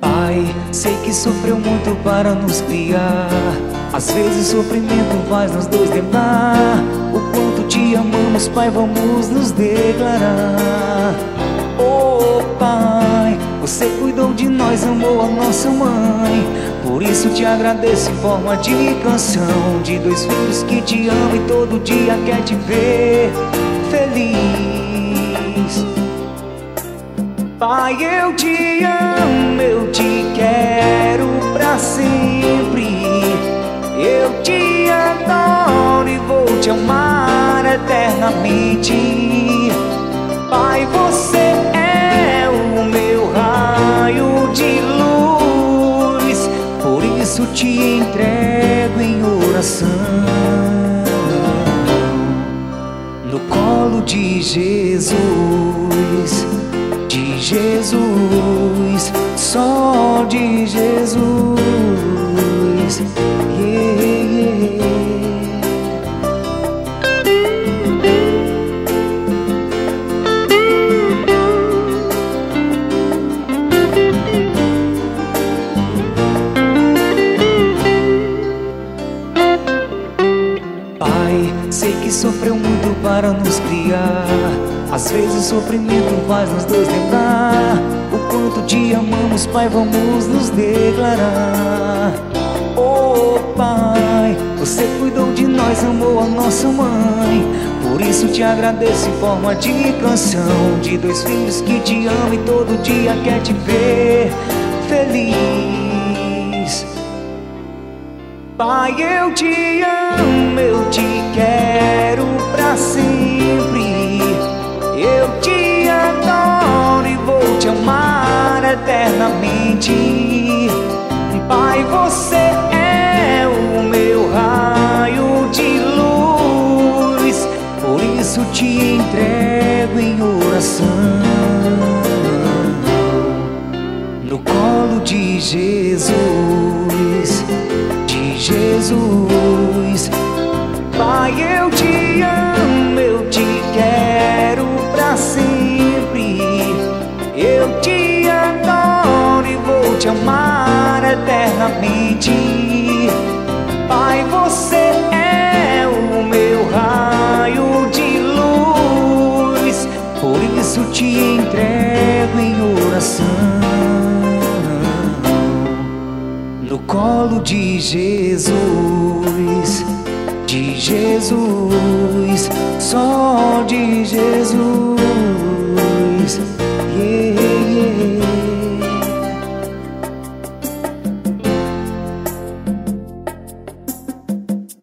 Pai, sei que sofreu muito para nos criar. Às vezes o sofrimento faz nós dois lembrar o quanto te amamos, Pai, vamos nos declarar. Oh Pai, você cuidou de nós, amou a nossa mãe. Por isso te agradeço em forma de canção, de dois filhos que te amam e todo dia quer te ver feliz. Pai, eu te amo, eu te quero pra sempre. Eu te adoro e vou te amar eternamente. Pai, você é o meu raio de luz, por isso te entrego em oração. No colo de Jesus, só de Jesus. Yeah, yeah. Pai, sei que sofreu muito para nos criar. Às vezes o sofrimento faz nós dois lembrar o quanto te amamos, Pai, vamos nos declarar. Oh Pai, você cuidou de nós, amou a nossa mãe. Por isso te agradeço em forma de canção, de dois filhos que te amam e todo dia quer te ver feliz. Pai, eu te amo, eu te quero pra sempre. Eu te adoro e vou te amar eternamente. Pai, você é o meu raio de luz, por isso te entrego em oração. No colo de Jesus, Pai, eu te amo, eu te quero pra sempre. Eu te adoro e vou te amar eternamente. Pai, você é o meu raio de luz, por isso te entrego em oração. No colo de Jesus, só de Jesus.